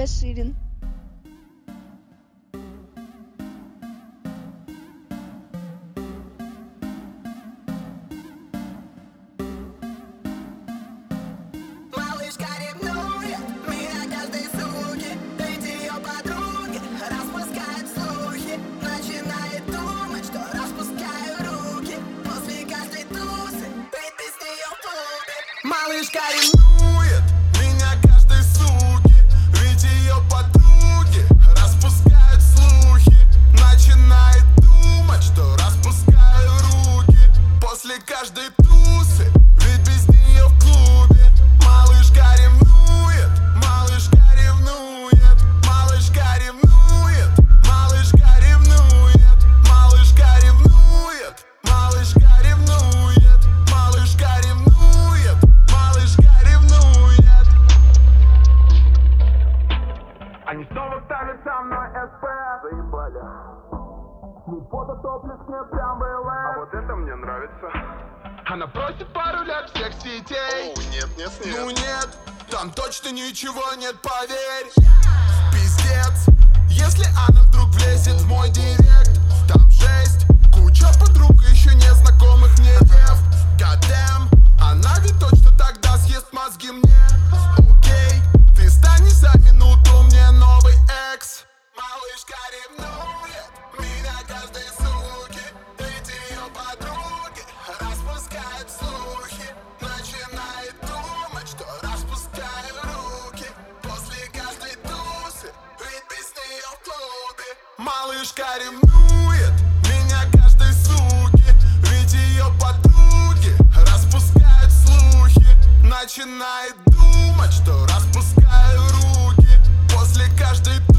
Бессилен. Малышка ревнует меня каждой суки, ведь ее подруги распускают слухи. Начинает думать, что распускаю руки после каждой тусы, ведь ты с нее в клубе. Малышка ревнует меня каждой суки, ведь ее подруги распускают слухи. Начинает думать, что распускаю руки после каждой тусы, ведь без нее в клубе. Малышка ревнует, малышка ревнует, малышка ревнует, малышка ревнует, малышка ревнует, малышка ревнует, малышка ревнует, малышка ревнует. Они снова ставят со мной СП. Заебали. Ну фото топлес мне прям ВЛС. А вот это мне нравится. Она просит пароля всех сетей. Нет, нет, нет. Ну нет, там точно ничего нет, поверь. Пиздец, если она вдруг влезет в мой директ, там жесть, куча подруг еще незнакомых мне дев. Goddamn, она ведь точно тогда съест мозги мне. Окей, ты станешь за минуту мне новый экс. Малышка ревнует меня каждой суки, ведь ее подруги распускают слухи. Начинает думать, что распускаю руки после каждой тусы, ведь без нее в клубе. Малышка ревнует меня каждой суки, ведь ее подруги распускают слухи. Начинает думать, что распускаю руки после каждой тусы.